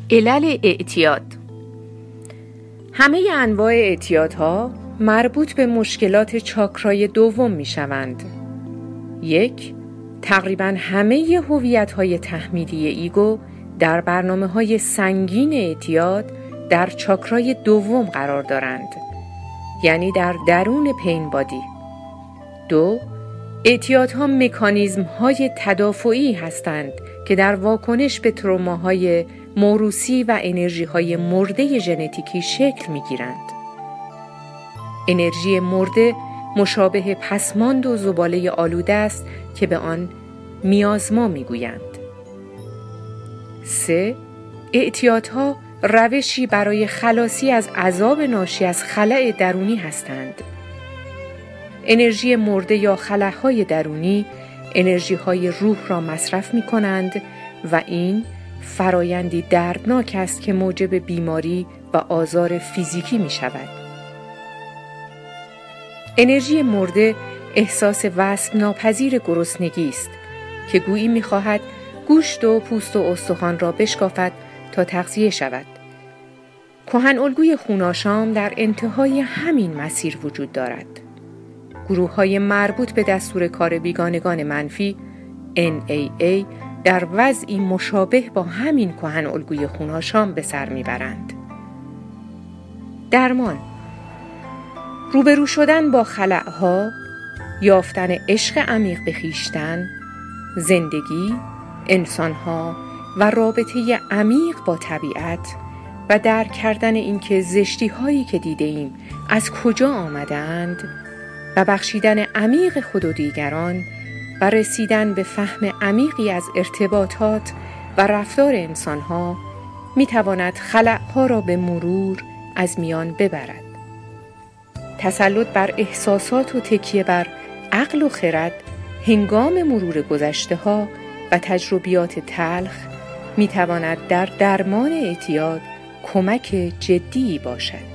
علل اعتیاد. همه انواع اعتیادها مربوط به مشکلات چاکرای دوم می شوند. 1. تقریباً همه هویت‌های تحمیلی ایگو در برنامه‌های سنگین اعتیاد در چاکرای دوم قرار دارند، یعنی در درون پین بادی. 2. اعتیادها مکانیزم‌های تدافعی هستند که در واکنش به تروماهای موروثی و انرژی‌های مرده ژنتیکی شکل می‌گیرند. انرژی مرده مشابه پسماند و زباله آلوده است که به آن میازما می‌گویند. 3. اعتیادها روشی برای خلاصی از عذاب ناشی از خلأ درونی هستند. انرژی مرده یا خلاهای درونی انرژی‌های روح را مصرف می‌کنند و این فرایندی دردناک است که موجب بیماری و آزار فیزیکی می‌شود. انرژی مرده احساس وصف ناپذیر گرسنگی است که گویی می‌خواهد گوشت و پوست و استخوان را بشکافد تا تغذیه شود. کهن‌الگوی خوناشام در انتهای همین مسیر وجود دارد. گروه‌های مربوط به دستور کار بیگانگان منفی NAA در وضعی مشابه با همین کهن‌الگوی خوناشام به سر میبرند. درمان: روبرو شدن با خلأها، یافتن عشق عمیق به خویشتن، زندگی، انسانها و رابطه عمیق با طبیعت و درک کردن اینکه زشتی‌هایی که دیده‌ایم از کجا آمدند و بخشیدن عمیق خود و دیگران و رسیدن به فهم عمیقی از ارتباطات و رفتار انسان‌ها می‌تواند خلأها را به مرور از میان ببرد. تسلط بر احساسات و تکیه بر عقل و خرد هنگام مرور گذشته‌ها و تجربیات تلخ می‌تواند در درمان اعتیاد کمک جدی باشد.